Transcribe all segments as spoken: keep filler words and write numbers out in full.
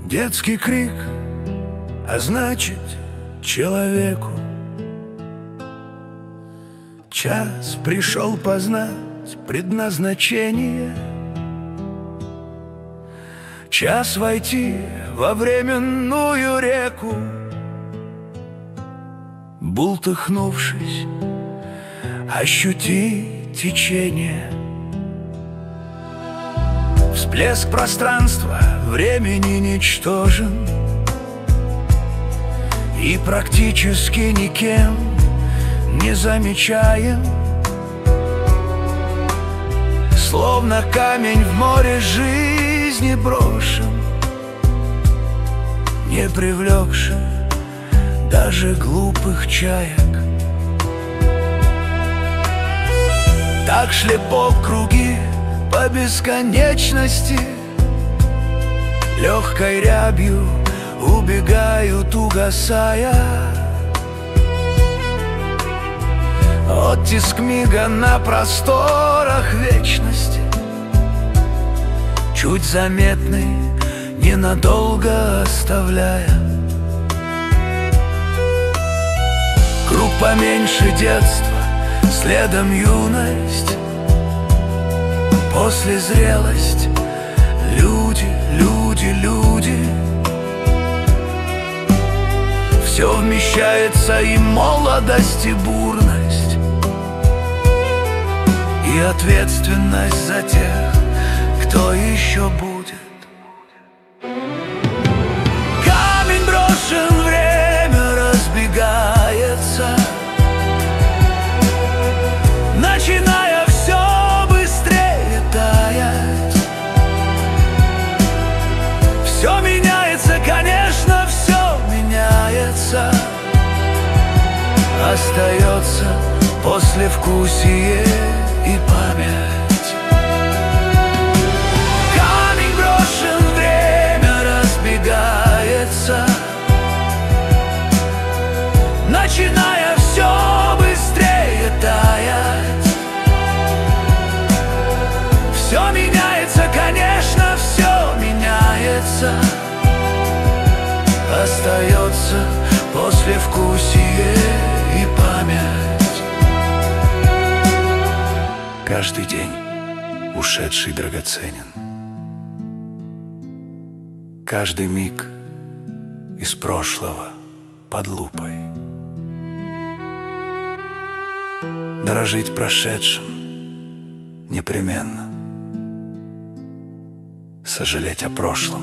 Детский крик, а значит человеку час пришел познать предназначение. Час войти во временную реку, бултыхнувшись, ощутить течение. Всплеск пространства времени ничтожен и практически никем не замечаем. Словно камень в море жизни брошен, не привлекший даже глупых чаек. Так шлепок круги по бесконечности, легкой рябью убегают, угасая. Оттиск мига на просторах вечности, чуть заметный, ненадолго оставляя. Круг поменьше детства, следом юность, после зрелость. Люди, люди, люди. Все вмещается, и молодость, и бурность, и ответственность за тех, кто еще будет. Камень брошен, время разбегается, начиная все быстрее таять. Все меняется, конечно, все меняется. Остается послевкусие и память. Камень брошен, время разбегается, начиная все быстрее таять. Все меняется, конечно, все меняется. Остается послевкусие и память. Каждый день ушедший драгоценен, каждый миг из прошлого под лупой. Дорожить прошедшим непременно, сожалеть о прошлом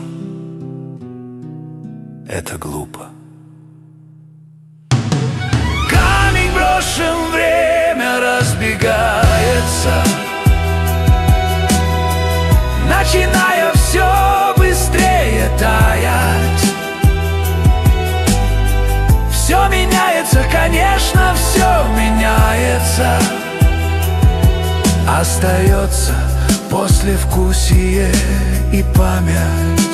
— это глупо. Камень брошен, время разбегается, начиная все быстрее таять. Все меняется, конечно, все меняется. Остается послевкусие и память.